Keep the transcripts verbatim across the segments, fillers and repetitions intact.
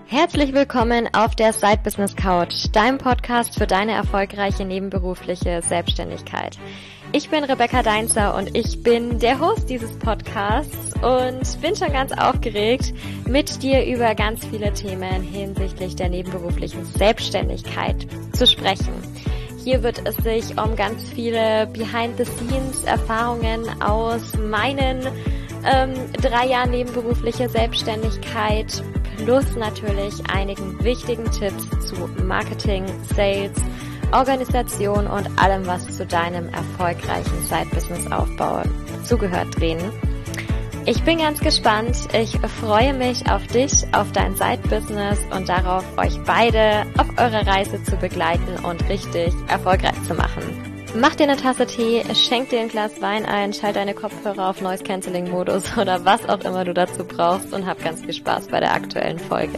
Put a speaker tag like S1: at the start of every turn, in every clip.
S1: Herzlich willkommen auf der Side Business Couch, deinem Podcast für deine erfolgreiche nebenberufliche Selbstständigkeit. Ich bin Rebecca Deinzer und ich bin der Host dieses Podcasts und bin schon ganz aufgeregt, mit dir über ganz viele Themen hinsichtlich der nebenberuflichen Selbstständigkeit zu sprechen. Hier wird es sich um ganz viele Behind-the-Scenes-Erfahrungen aus meinen ähm, drei Jahren nebenberufliche Selbstständigkeit plus natürlich einigen wichtigen Tipps zu Marketing, Sales, Organisation und allem, was zu deinem erfolgreichen Side-Business-Aufbau zugehört, drehen. Ich bin ganz gespannt. Ich freue mich auf dich, auf dein Side-Business und darauf, euch beide auf eurer Reise zu begleiten und richtig erfolgreich zu machen. Mach dir eine Tasse Tee, schenk dir ein Glas Wein ein, schalt deine Kopfhörer auf Noise-Canceling-Modus oder was auch immer du dazu brauchst und hab ganz viel Spaß bei der aktuellen Folge.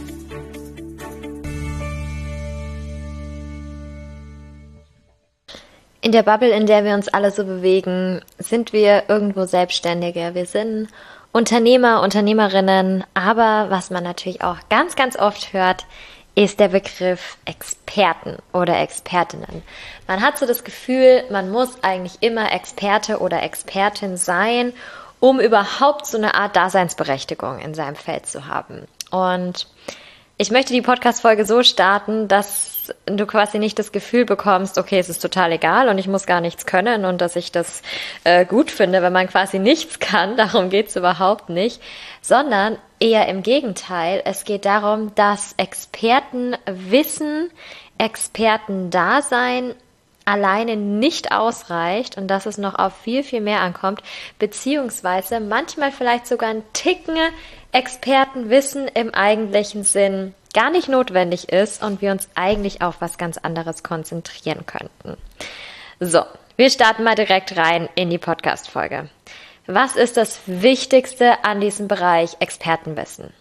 S1: In der Bubble, in der wir uns alle so bewegen, sind wir irgendwo Selbstständige. Wir sind Unternehmer, Unternehmerinnen, aber was man natürlich auch ganz, ganz oft hört, ist der Begriff Experten oder Expertinnen. Man hat so das Gefühl, man muss eigentlich immer Experte oder Expertin sein, um überhaupt so eine Art Daseinsberechtigung in seinem Feld zu haben. Und ich möchte die Podcast-Folge so starten, dass du quasi nicht das Gefühl bekommst, okay, es ist total egal und ich muss gar nichts können und dass ich das äh, gut finde, wenn man quasi nichts kann, darum geht's überhaupt nicht, sondern eher im Gegenteil. Es geht darum, dass Expertenwissen, Expertendasein alleine nicht ausreicht und dass es noch auf viel, viel mehr ankommt, beziehungsweise manchmal vielleicht sogar ein Ticken Expertenwissen im eigentlichen Sinn gar nicht notwendig ist und wir uns eigentlich auf was ganz anderes konzentrieren könnten. So, wir starten mal direkt rein in die Podcast-Folge. Was ist das Wichtigste an diesem Bereich Expertenwissen?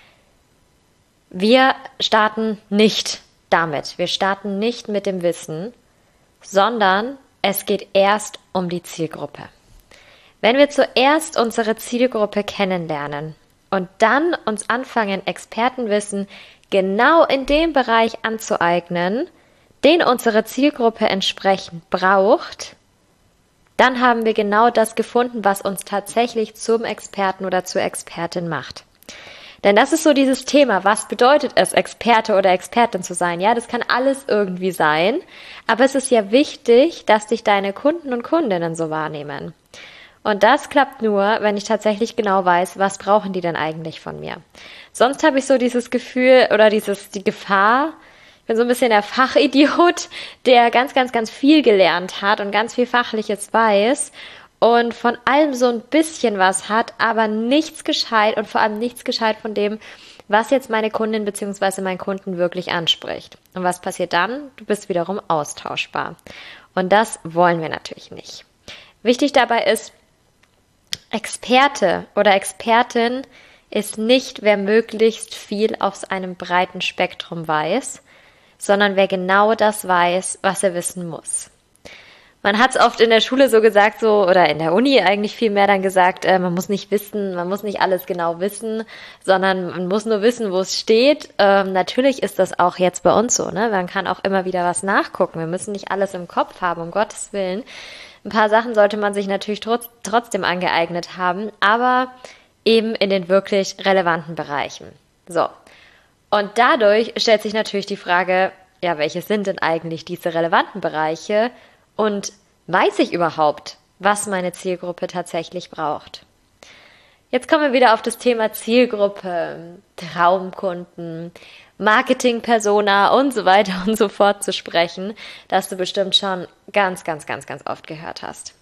S1: Wir starten nicht damit. Wir starten nicht mit dem Wissen, sondern es geht erst um die Zielgruppe. Wenn wir zuerst unsere Zielgruppe kennenlernen und dann uns anfangen, Expertenwissen genau in dem Bereich anzueignen, den unsere Zielgruppe entsprechend braucht, dann haben wir genau das gefunden, was uns tatsächlich zum Experten oder zur Expertin macht. Denn das ist so dieses Thema, was bedeutet es, Experte oder Expertin zu sein? Ja, das kann alles irgendwie sein, aber es ist ja wichtig, dass dich deine Kunden und Kundinnen so wahrnehmen. Und das klappt nur, wenn ich tatsächlich genau weiß, was brauchen die denn eigentlich von mir. Sonst habe ich so dieses Gefühl oder dieses die Gefahr, ich bin so ein bisschen der Fachidiot, der ganz, ganz, ganz viel gelernt hat und ganz viel Fachliches weiß und von allem so ein bisschen was hat, aber nichts gescheit und vor allem nichts gescheit von dem, was jetzt meine Kundin bzw. mein Kunden wirklich anspricht. Und was passiert dann? Du bist wiederum austauschbar. Und das wollen wir natürlich nicht. Wichtig dabei ist, Experte oder Expertin ist nicht, wer möglichst viel auf einem breiten Spektrum weiß, sondern wer genau das weiß, was er wissen muss. Man hat es oft in der Schule so gesagt, so oder in der Uni eigentlich viel mehr dann gesagt, äh, man muss nicht wissen, man muss nicht alles genau wissen, sondern man muss nur wissen, wo es steht. Ähm, natürlich ist das auch jetzt bei uns so, ne? Man kann auch immer wieder was nachgucken. Wir müssen nicht alles im Kopf haben, um Gottes Willen. Ein paar Sachen sollte man sich natürlich trotz, trotzdem angeeignet haben, aber eben in den wirklich relevanten Bereichen. So. Und dadurch stellt sich natürlich die Frage, ja, welche sind denn eigentlich diese relevanten Bereiche und weiß ich überhaupt, was meine Zielgruppe tatsächlich braucht? Jetzt kommen wir wieder auf das Thema Zielgruppe, Traumkunden, Marketing-Persona und so weiter und so fort zu sprechen, das du bestimmt schon ganz, ganz, ganz, ganz oft gehört hast.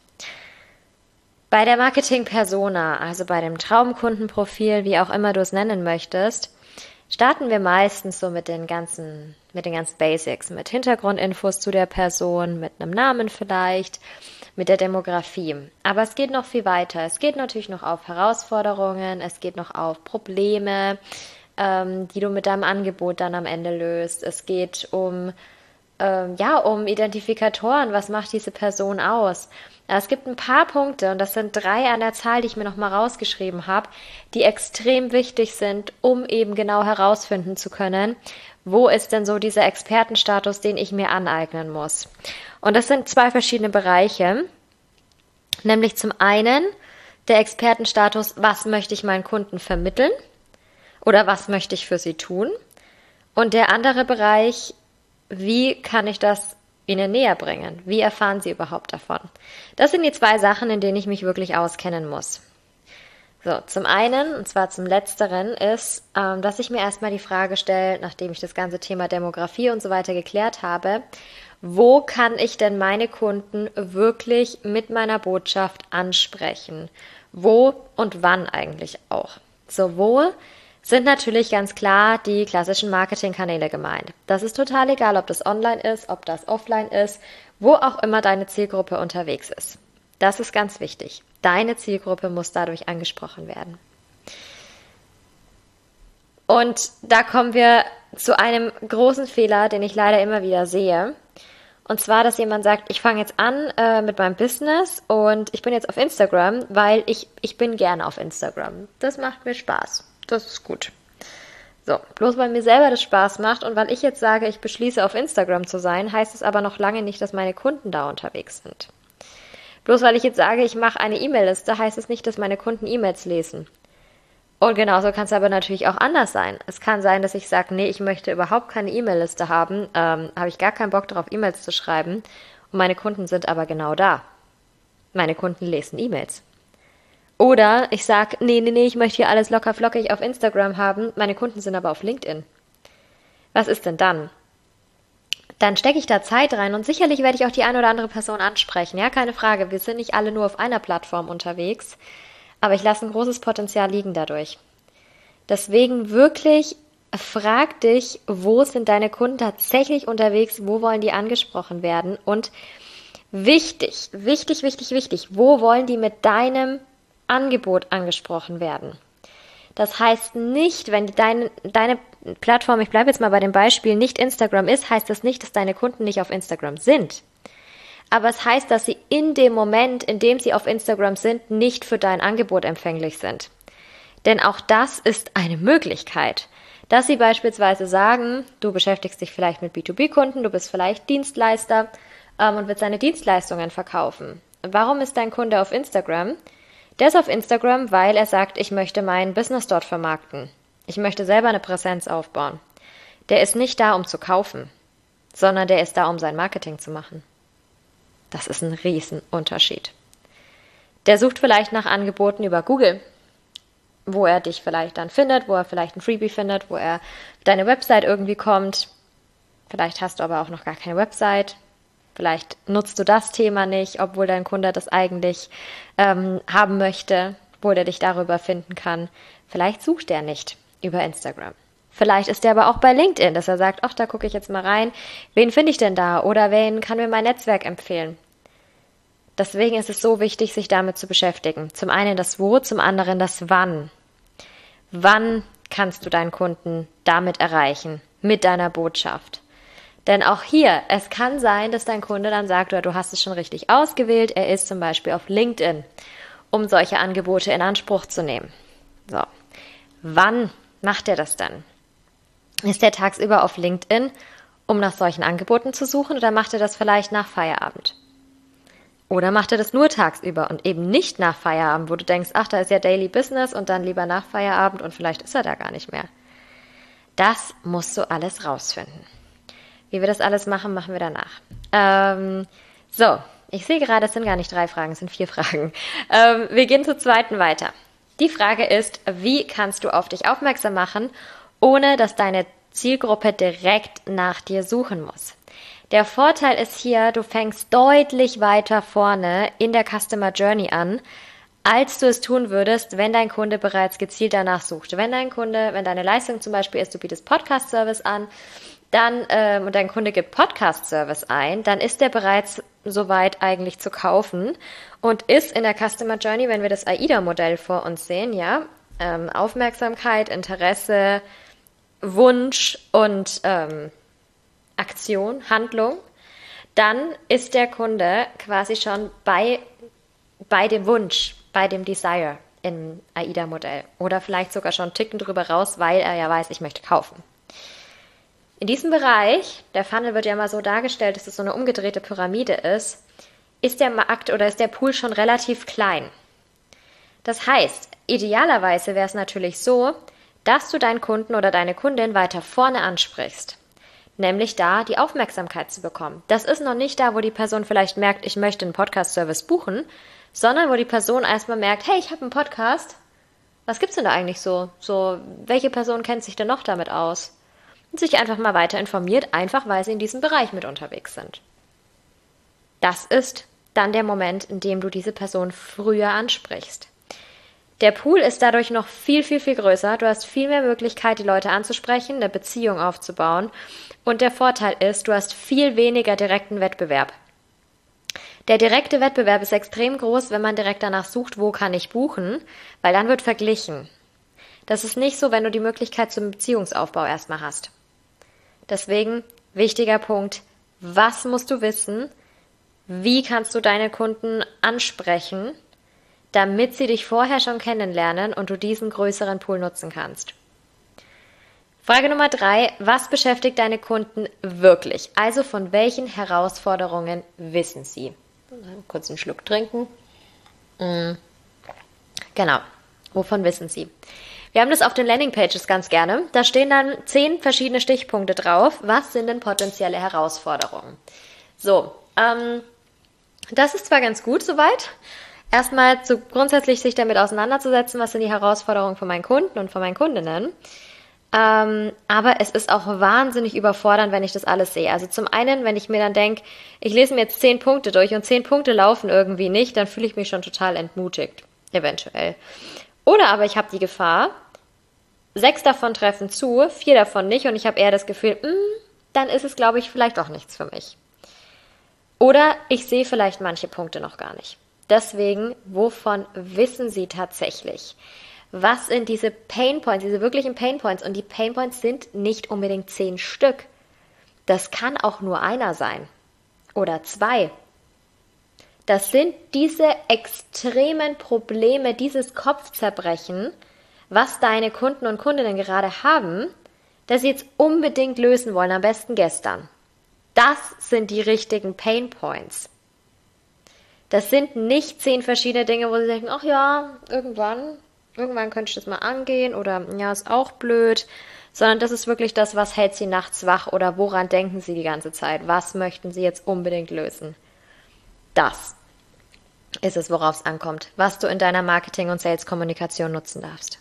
S1: Bei der Marketing-Persona, also bei dem Traumkundenprofil, wie auch immer du es nennen möchtest, starten wir meistens so mit den ganzen, mit den ganzen Basics, mit Hintergrundinfos zu der Person, mit einem Namen vielleicht, mit der Demografie. Aber es geht noch viel weiter. Es geht natürlich noch auf Herausforderungen, es geht noch auf Probleme, ähm, die du mit deinem Angebot dann am Ende löst. Es geht um ähm, ja, um Identifikatoren. Was macht diese Person aus? Es gibt ein paar Punkte, und das sind drei an der Zahl, die ich mir nochmal rausgeschrieben habe, die extrem wichtig sind, um eben genau herausfinden zu können, wo ist denn so dieser Expertenstatus, den ich mir aneignen muss. Und das sind zwei verschiedene Bereiche, nämlich zum einen der Expertenstatus, was möchte ich meinen Kunden vermitteln oder was möchte ich für sie tun, und der andere Bereich, wie kann ich das ihnen näher bringen? Wie erfahren sie überhaupt davon? Das sind die zwei Sachen, in denen ich mich wirklich auskennen muss. So, zum einen, und zwar zum Letzteren, ist, ähm, dass ich mir erstmal die Frage stelle, nachdem ich das ganze Thema Demografie und so weiter geklärt habe, wo kann ich denn meine Kunden wirklich mit meiner Botschaft ansprechen? Wo und wann eigentlich auch? Sowohl sind natürlich ganz klar die klassischen Marketingkanäle gemeint. Das ist total egal, ob das online ist, ob das offline ist, wo auch immer deine Zielgruppe unterwegs ist. Das ist ganz wichtig. Deine Zielgruppe muss dadurch angesprochen werden. Und da kommen wir zu einem großen Fehler, den ich leider immer wieder sehe. Und zwar, dass jemand sagt, ich fange jetzt an äh, mit meinem Business und ich bin jetzt auf Instagram, weil ich, ich bin gerne auf Instagram. Das macht mir Spaß. Das ist gut. So, bloß weil mir selber das Spaß macht und weil ich jetzt sage, ich beschließe, auf Instagram zu sein, heißt es aber noch lange nicht, dass meine Kunden da unterwegs sind. Bloß weil ich jetzt sage, ich mache eine E-Mail-Liste, heißt es nicht, dass meine Kunden E-Mails lesen. Und genauso kann es aber natürlich auch anders sein. Es kann sein, dass ich sage, nee, ich möchte überhaupt keine E-Mail-Liste haben, ähm, habe ich gar keinen Bock darauf, E-Mails zu schreiben, und meine Kunden sind aber genau da. Meine Kunden lesen E-Mails. Oder ich sage, nee, nee, nee, ich möchte hier alles locker flockig auf Instagram haben, meine Kunden sind aber auf LinkedIn. Was ist denn dann? Dann stecke ich da Zeit rein und sicherlich werde ich auch die eine oder andere Person ansprechen. Ja, keine Frage, wir sind nicht alle nur auf einer Plattform unterwegs, aber ich lasse ein großes Potenzial liegen dadurch. Deswegen wirklich frag dich, wo sind deine Kunden tatsächlich unterwegs, wo wollen die angesprochen werden, und wichtig, wichtig, wichtig, wichtig, wo wollen die mit deinem Angebot angesprochen werden. Das heißt nicht, wenn deine, deine Plattform, ich bleibe jetzt mal bei dem Beispiel, nicht Instagram ist, heißt das nicht, dass deine Kunden nicht auf Instagram sind. Aber es heißt, dass sie in dem Moment, in dem sie auf Instagram sind, nicht für dein Angebot empfänglich sind. Denn auch das ist eine Möglichkeit, dass sie beispielsweise sagen, du beschäftigst dich vielleicht mit B zwei B-Kunden, du bist vielleicht Dienstleister ähm, und willst deine Dienstleistungen verkaufen. Warum ist dein Kunde auf Instagram? Der ist auf Instagram, weil er sagt, ich möchte mein Business dort vermarkten. Ich möchte selber eine Präsenz aufbauen. Der ist nicht da, um zu kaufen, sondern der ist da, um sein Marketing zu machen. Das ist ein Riesenunterschied. Der sucht vielleicht nach Angeboten über Google, wo er dich vielleicht dann findet, wo er vielleicht ein Freebie findet, wo er deine Website irgendwie kommt. Vielleicht hast du aber auch noch gar keine Website. Vielleicht nutzt du das Thema nicht, obwohl dein Kunde das eigentlich ähm, haben möchte, wo der dich darüber finden kann. Vielleicht sucht er nicht über Instagram. Vielleicht ist er aber auch bei LinkedIn, dass er sagt, ach, da gucke ich jetzt mal rein. Wen finde ich denn da? Oder wen kann mir mein Netzwerk empfehlen? Deswegen ist es so wichtig, sich damit zu beschäftigen. Zum einen das Wo, zum anderen das Wann. Wann kannst du deinen Kunden damit erreichen, mit deiner Botschaft? Denn auch hier, es kann sein, dass dein Kunde dann sagt, oder du hast es schon richtig ausgewählt, er ist zum Beispiel auf LinkedIn, um solche Angebote in Anspruch zu nehmen. So, wann macht er das dann? Ist er tagsüber auf LinkedIn, um nach solchen Angeboten zu suchen, oder macht er das vielleicht nach Feierabend? Oder macht er das nur tagsüber und eben nicht nach Feierabend, wo du denkst, ach, da ist ja Daily Business und dann lieber nach Feierabend und vielleicht ist er da gar nicht mehr. Das musst du alles rausfinden. Wie wir das alles machen, machen wir danach. Ähm, so, ich sehe gerade, es sind gar nicht drei Fragen, es sind vier Fragen. Ähm, wir gehen zur zweiten weiter. Die Frage ist, wie kannst du auf dich aufmerksam machen, ohne dass deine Zielgruppe direkt nach dir suchen muss? Der Vorteil ist hier, du fängst deutlich weiter vorne in der Customer Journey an, als du es tun würdest, wenn dein Kunde bereits gezielt danach sucht. Wenn dein Kunde, wenn deine Leistung zum Beispiel ist, du bietest Podcast-Service an, dann ähm, und dein Kunde gibt Podcast-Service ein, dann ist der bereits soweit eigentlich zu kaufen und ist in der Customer Journey, wenn wir das AIDA-Modell vor uns sehen, ja, ähm, Aufmerksamkeit, Interesse, Wunsch und ähm, Aktion, Handlung, dann ist der Kunde quasi schon bei, bei dem Wunsch, bei dem Desire im AIDA-Modell oder vielleicht sogar schon einen Ticken drüber raus, weil er ja weiß, ich möchte kaufen. In diesem Bereich, der Funnel wird ja mal so dargestellt, dass es so eine umgedrehte Pyramide ist, ist der Markt oder ist der Pool schon relativ klein. Das heißt, idealerweise wäre es natürlich so, dass du deinen Kunden oder deine Kundin weiter vorne ansprichst. Nämlich da die Aufmerksamkeit zu bekommen. Das ist noch nicht da, wo die Person vielleicht merkt, ich möchte einen Podcast-Service buchen, sondern wo die Person erstmal merkt, hey, ich habe einen Podcast. Was gibt's denn da eigentlich so? So, welche Person kennt sich denn noch damit aus? Und sich einfach mal weiter informiert, einfach weil sie in diesem Bereich mit unterwegs sind. Das ist dann der Moment, in dem du diese Person früher ansprichst. Der Pool ist dadurch noch viel, viel, viel größer. Du hast viel mehr Möglichkeit, die Leute anzusprechen, eine Beziehung aufzubauen. Und der Vorteil ist, du hast viel weniger direkten Wettbewerb. Der direkte Wettbewerb ist extrem groß, wenn man direkt danach sucht, wo kann ich buchen, weil dann wird verglichen. Das ist nicht so, wenn du die Möglichkeit zum Beziehungsaufbau erstmal hast. Deswegen, wichtiger Punkt, was musst du wissen? Wie kannst du deine Kunden ansprechen, damit sie dich vorher schon kennenlernen und du diesen größeren Pool nutzen kannst? Frage Nummer drei, was beschäftigt deine Kunden wirklich? Also von welchen Herausforderungen wissen sie? Kurz einen Schluck trinken. Mm. Genau, wovon wissen sie? Wir haben das auf den Landingpages ganz gerne. Da stehen dann zehn verschiedene Stichpunkte drauf. Was sind denn potenzielle Herausforderungen? So, ähm, das ist zwar ganz gut soweit, erstmal zu, grundsätzlich sich damit auseinanderzusetzen, was sind die Herausforderungen von meinen Kunden und von meinen Kundinnen. Ähm, aber es ist auch wahnsinnig überfordernd, wenn ich das alles sehe. Also zum einen, wenn ich mir dann denke, ich lese mir jetzt zehn Punkte durch und zehn Punkte laufen irgendwie nicht, dann fühle ich mich schon total entmutigt, eventuell. Oder aber ich habe die Gefahr, sechs davon treffen zu, vier davon nicht und ich habe eher das Gefühl, mh, dann ist es, glaube ich, vielleicht doch nichts für mich. Oder ich sehe vielleicht manche Punkte noch gar nicht. Deswegen, wovon wissen Sie tatsächlich? Was sind diese Painpoints, diese wirklichen Painpoints? Und die Painpoints sind nicht unbedingt zehn Stück. Das kann auch nur einer sein. Oder zwei. Das sind diese extremen Probleme, dieses Kopfzerbrechen, was deine Kunden und Kundinnen gerade haben, das sie jetzt unbedingt lösen wollen, am besten gestern. Das sind die richtigen Painpoints. Das sind nicht zehn verschiedene Dinge, wo sie denken, ach ja, irgendwann... Irgendwann könnte ich das mal angehen oder ja, ist auch blöd, sondern das ist wirklich das, was hält Sie nachts wach oder woran denken Sie die ganze Zeit? Was möchten Sie jetzt unbedingt lösen? Das ist es, worauf es ankommt, was du in deiner Marketing- und Sales-Kommunikation nutzen darfst.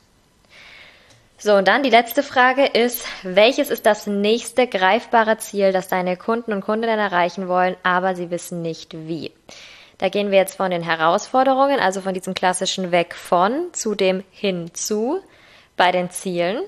S1: So, und dann die letzte Frage ist, welches ist das nächste greifbare Ziel, das deine Kunden und Kundinnen erreichen wollen, aber sie wissen nicht wie? Da gehen wir jetzt von den Herausforderungen, also von diesem klassischen Weg von zu dem Hinzu bei den Zielen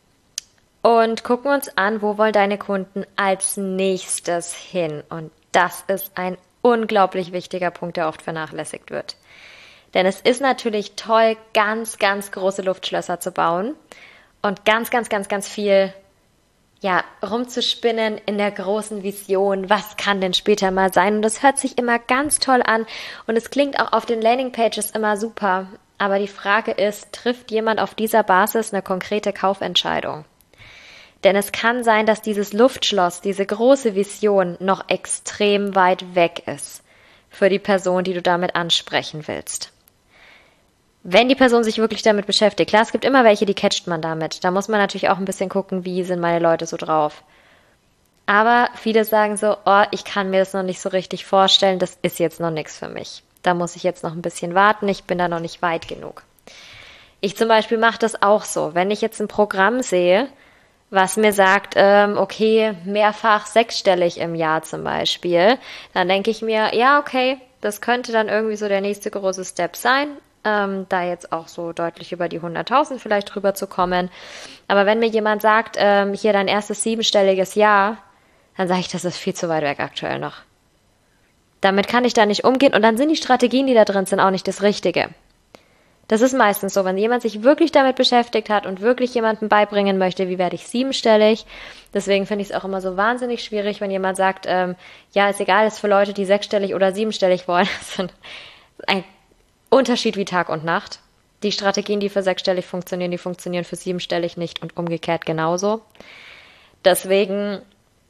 S1: und gucken uns an, wo wollen deine Kunden als nächstes hin. Und das ist ein unglaublich wichtiger Punkt, der oft vernachlässigt wird. Denn es ist natürlich toll, ganz, ganz große Luftschlösser zu bauen und ganz, ganz, ganz, ganz viel ja, rumzuspinnen in der großen Vision, was kann denn später mal sein? Und das hört sich immer ganz toll an und es klingt auch auf den Landingpages immer super. Aber die Frage ist, trifft jemand auf dieser Basis eine konkrete Kaufentscheidung? Denn es kann sein, dass dieses Luftschloss, diese große Vision noch extrem weit weg ist für die Person, die du damit ansprechen willst. Wenn die Person sich wirklich damit beschäftigt. Klar, es gibt immer welche, die catcht man damit. Da muss man natürlich auch ein bisschen gucken, wie sind meine Leute so drauf. Aber viele sagen so, oh, ich kann mir das noch nicht so richtig vorstellen, das ist jetzt noch nichts für mich. Da muss ich jetzt noch ein bisschen warten, ich bin da noch nicht weit genug. Ich zum Beispiel mache das auch so. Wenn ich jetzt ein Programm sehe, was mir sagt, ähm, okay, mehrfach sechsstellig im Jahr zum Beispiel, dann denke ich mir, ja, okay, das könnte dann irgendwie so der nächste große Step sein. Ähm, da jetzt auch so deutlich über die hunderttausend vielleicht drüber zu kommen. Aber wenn mir jemand sagt, ähm, hier dein erstes siebenstelliges Jahr, dann sage ich, das ist viel zu weit weg aktuell noch. Damit kann ich da nicht umgehen und dann sind die Strategien, die da drin sind, auch nicht das Richtige. Das ist meistens so, wenn jemand sich wirklich damit beschäftigt hat und wirklich jemandem beibringen möchte, wie werde ich siebenstellig. Deswegen finde ich es auch immer so wahnsinnig schwierig, wenn jemand sagt, ähm, ja, ist egal, ist für Leute, die sechsstellig oder siebenstellig wollen. Das ist ein Unterschied wie Tag und Nacht. Die Strategien, die für sechsstellig funktionieren, die funktionieren für siebenstellig nicht und umgekehrt genauso. Deswegen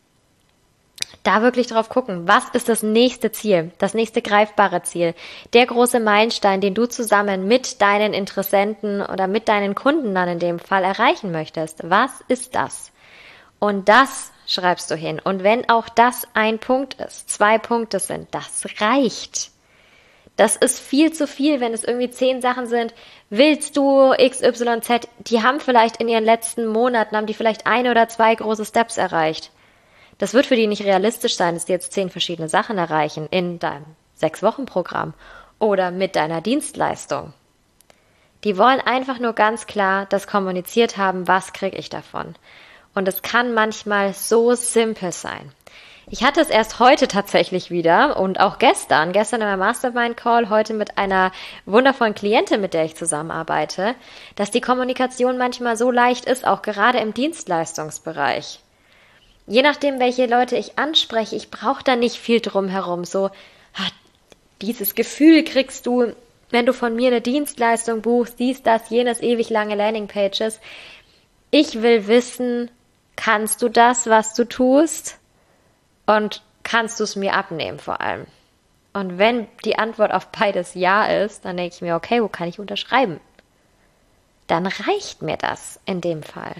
S1: da wirklich drauf gucken, was ist das nächste Ziel, das nächste greifbare Ziel, der große Meilenstein, den du zusammen mit deinen Interessenten oder mit deinen Kunden dann in dem Fall erreichen möchtest. Was ist das? Und das schreibst du hin. Und wenn auch das ein Punkt ist, zwei Punkte sind, das reicht. Das ist viel zu viel, wenn es irgendwie zehn Sachen sind. Willst du X Y Z? Die haben vielleicht in ihren letzten Monaten, haben die vielleicht ein oder zwei große Steps erreicht. Das wird für die nicht realistisch sein, dass die jetzt zehn verschiedene Sachen erreichen in deinem Sechs-Wochen-Programm oder mit deiner Dienstleistung. Die wollen einfach nur ganz klar das kommuniziert haben, was kriege ich davon. Und es kann manchmal so simpel sein. Ich hatte es erst heute tatsächlich wieder und auch gestern, gestern in meinem Mastermind-Call, heute mit einer wundervollen Klientin, mit der ich zusammenarbeite, dass die Kommunikation manchmal so leicht ist, auch gerade im Dienstleistungsbereich. Je nachdem, welche Leute ich anspreche, ich brauche da nicht viel drumherum. So, ach, dieses Gefühl kriegst du, wenn du von mir eine Dienstleistung buchst, dies, das, jenes, ewig lange Landingpages. Ich will wissen, kannst du das, was du tust? Und kannst du es mir abnehmen vor allem? Und wenn die Antwort auf beides Ja ist, dann denke ich mir, okay, wo kann ich unterschreiben? Dann reicht mir das in dem Fall.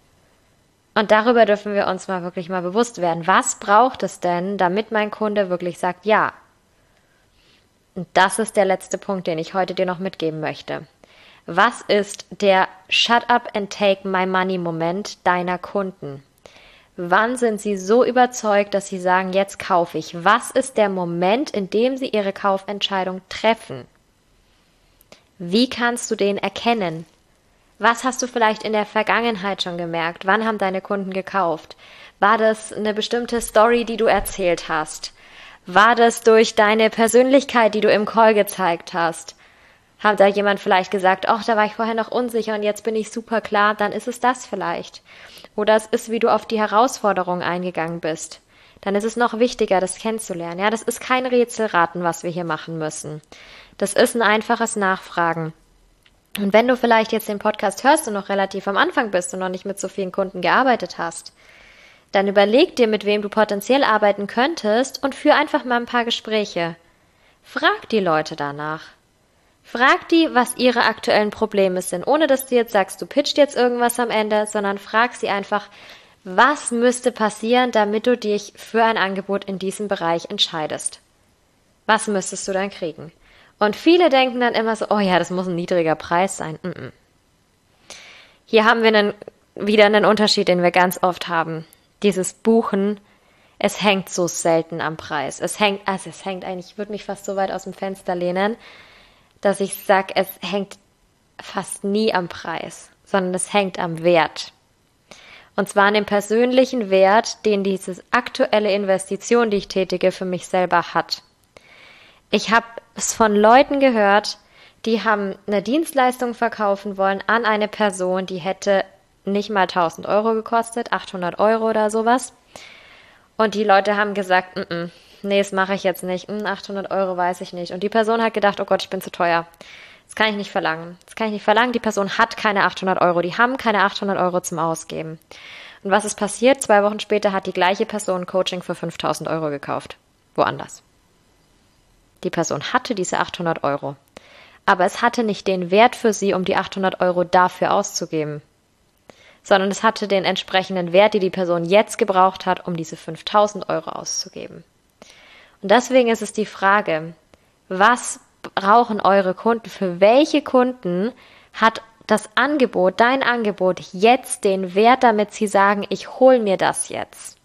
S1: Und darüber dürfen wir uns mal wirklich mal bewusst werden. Was braucht es denn, damit mein Kunde wirklich sagt Ja? Und das ist der letzte Punkt, den ich heute dir noch mitgeben möchte. Was ist der Shut up and take my money Moment deiner Kunden? Wann sind sie so überzeugt, dass sie sagen, jetzt kaufe ich? Was ist der Moment, in dem sie ihre Kaufentscheidung treffen? Wie kannst du den erkennen? Was hast du vielleicht in der Vergangenheit schon gemerkt? Wann haben deine Kunden gekauft? War das eine bestimmte Story, die du erzählt hast? War das durch deine Persönlichkeit, die du im Call gezeigt hast? Hat da jemand vielleicht gesagt, ach, da war ich vorher noch unsicher und jetzt bin ich super klar, dann ist es das vielleicht. Oder es ist, wie du auf die Herausforderung eingegangen bist. Dann ist es noch wichtiger, das kennenzulernen. Ja, das ist kein Rätselraten, was wir hier machen müssen. Das ist ein einfaches Nachfragen. Und wenn du vielleicht jetzt den Podcast hörst und noch relativ am Anfang bist und noch nicht mit so vielen Kunden gearbeitet hast, dann überleg dir, mit wem du potenziell arbeiten könntest und führ einfach mal ein paar Gespräche. Frag die Leute danach. Frag die, was ihre aktuellen Probleme sind, ohne dass du jetzt sagst, du pitcht jetzt irgendwas am Ende, sondern frag sie einfach, was müsste passieren, damit du dich für ein Angebot in diesem Bereich entscheidest. Was müsstest du dann kriegen? Und viele denken dann immer so, oh ja, das muss ein niedriger Preis sein. Mm-mm. Hier haben wir einen, wieder einen Unterschied, den wir ganz oft haben. Dieses Buchen, es hängt so selten am Preis. Es hängt, also es hängt eigentlich, ich würde mich fast so weit aus dem Fenster lehnen, dass ich sage, es hängt fast nie am Preis, sondern es hängt am Wert. Und zwar an dem persönlichen Wert, den diese aktuelle Investition, die ich tätige, für mich selber hat. Ich habe es von Leuten gehört, die haben eine Dienstleistung verkaufen wollen an eine Person, die hätte nicht mal tausend Euro gekostet, achthundert Euro oder sowas. Und die Leute haben gesagt, mm-mm, nee, das mache ich jetzt nicht, mm, achthundert Euro weiß ich nicht. Und die Person hat gedacht, oh Gott, ich bin zu teuer. Das kann ich nicht verlangen. Das kann ich nicht verlangen. Die Person hat keine achthundert Euro. Die haben keine achthundert Euro zum Ausgeben. Und was ist passiert? Zwei Wochen später hat die gleiche Person Coaching für fünftausend Euro gekauft. Woanders. Die Person hatte diese achthundert Euro. Aber es hatte nicht den Wert für sie, um die achthundert Euro dafür auszugeben. Sondern es hatte den entsprechenden Wert, die die Person jetzt gebraucht hat, um diese fünftausend Euro auszugeben. Und deswegen ist es die Frage, was brauchen eure Kunden? Für welche Kunden hat das Angebot, dein Angebot, jetzt den Wert, damit sie sagen, ich hole mir das jetzt?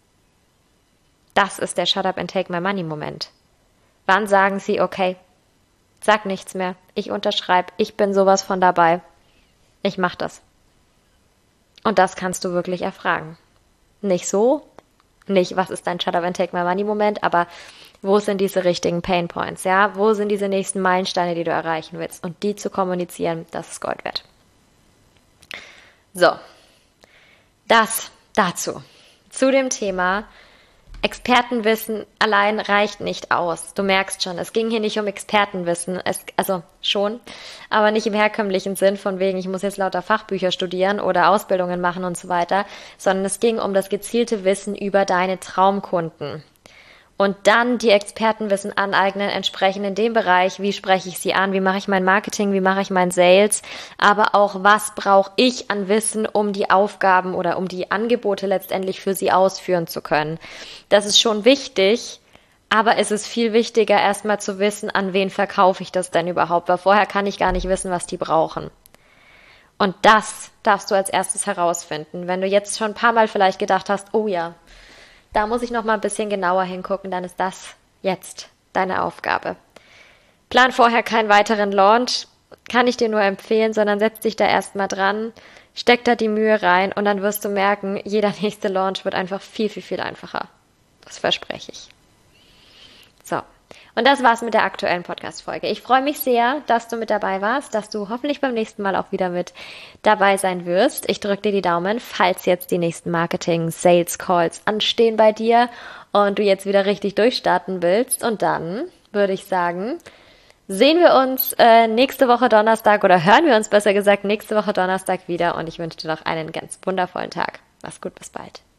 S1: Das ist der Shut up and take my money Moment. Wann sagen sie, okay, sag nichts mehr, ich unterschreibe, ich bin sowas von dabei, ich mach das. Und das kannst du wirklich erfragen. Nicht so, nicht, was ist dein Shut Up and Take My Money Moment, aber wo sind diese richtigen Pain Points, ja? Wo sind diese nächsten Meilensteine, die du erreichen willst? Und die zu kommunizieren, das ist Gold wert. So, das dazu. Zu dem Thema Expertenwissen allein reicht nicht aus. Du merkst schon, es ging hier nicht um Expertenwissen, es, also schon, aber nicht im herkömmlichen Sinn von wegen, ich muss jetzt lauter Fachbücher studieren oder Ausbildungen machen und so weiter, sondern es ging um das gezielte Wissen über deine Traumkunden. Und dann die Expertenwissen aneignen, entsprechend in dem Bereich, wie spreche ich sie an, wie mache ich mein Marketing, wie mache ich mein Sales, aber auch, was brauche ich an Wissen, um die Aufgaben oder um die Angebote letztendlich für sie ausführen zu können. Das ist schon wichtig, aber es ist viel wichtiger, erstmal zu wissen, an wen verkaufe ich das denn überhaupt, weil vorher kann ich gar nicht wissen, was die brauchen. Und das darfst du als erstes herausfinden. Wenn du jetzt schon ein paar Mal vielleicht gedacht hast, oh ja, da muss ich noch mal ein bisschen genauer hingucken, dann ist das jetzt deine Aufgabe. Plan vorher keinen weiteren Launch, kann ich dir nur empfehlen, sondern setz dich da erstmal dran, steck da die Mühe rein und dann wirst du merken, jeder nächste Launch wird einfach viel, viel, viel einfacher. Das verspreche ich. So, und das war's mit der aktuellen Podcast-Folge. Ich freue mich sehr, dass du mit dabei warst, dass du hoffentlich beim nächsten Mal auch wieder mit dabei sein wirst. Ich drücke dir die Daumen, falls jetzt die nächsten Marketing-Sales-Calls anstehen bei dir und du jetzt wieder richtig durchstarten willst. Und dann würde ich sagen, sehen wir uns äh, nächste Woche Donnerstag oder hören wir uns besser gesagt nächste Woche Donnerstag wieder und ich wünsche dir noch einen ganz wundervollen Tag. Mach's gut, bis bald.